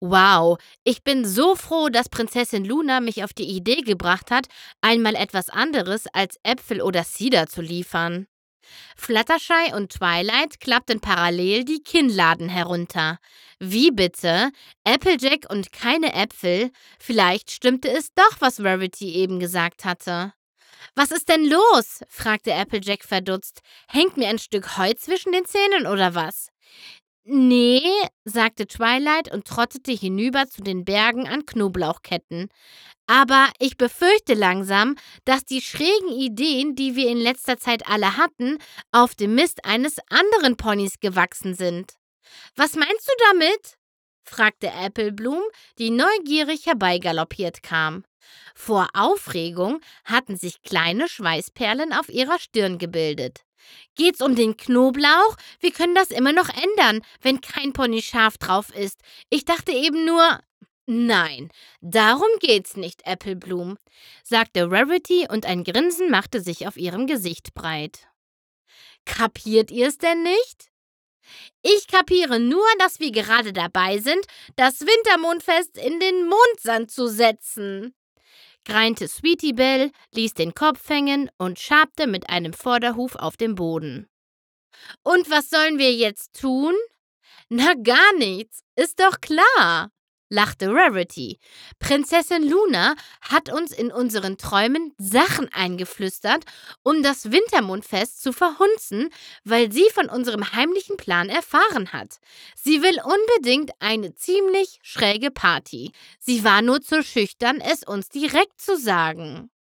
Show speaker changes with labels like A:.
A: Wow, ich bin so froh, dass Prinzessin Luna mich auf die Idee gebracht hat, einmal etwas anderes als Äpfel oder Cider zu liefern. Fluttershy und Twilight klappten parallel die Kinnladen herunter. Wie bitte? Applejack und keine Äpfel? Vielleicht stimmte es doch, was Rarity eben gesagt hatte. Was ist denn los? Fragte Applejack verdutzt. Hängt mir ein Stück Heu zwischen den Zähnen oder was? Nee, sagte Twilight und trottete hinüber zu den Bergen an Knoblauchketten. Aber ich befürchte langsam, dass die schrägen Ideen, die wir in letzter Zeit alle hatten, auf dem Mist eines anderen Ponys gewachsen sind. Was meinst du damit? Fragte Applebloom, die neugierig herbeigaloppiert kam. Vor Aufregung hatten sich kleine Schweißperlen auf ihrer Stirn gebildet. Geht's um den Knoblauch? Wir können das immer noch ändern, wenn kein Pony scharf drauf ist. Ich dachte eben nur. Nein, darum geht's nicht, Applebloom, sagte Rarity und ein Grinsen machte sich auf ihrem Gesicht breit. Kapiert ihr's denn nicht? Ich kapiere nur, dass wir gerade dabei sind, das Wintermondfest in den Mondsand zu setzen, greinte Sweetie Belle, ließ den Kopf hängen und schabte mit einem Vorderhuf auf dem Boden. Und was sollen wir jetzt tun? Na gar nichts, ist doch klar, lachte Rarity. Prinzessin Luna hat uns in unseren Träumen Sachen eingeflüstert, um das Wintermondfest zu verhunzen, weil sie von unserem heimlichen Plan erfahren hat. Sie will unbedingt eine ziemlich schräge Party. Sie war nur zu schüchtern, es uns direkt zu sagen.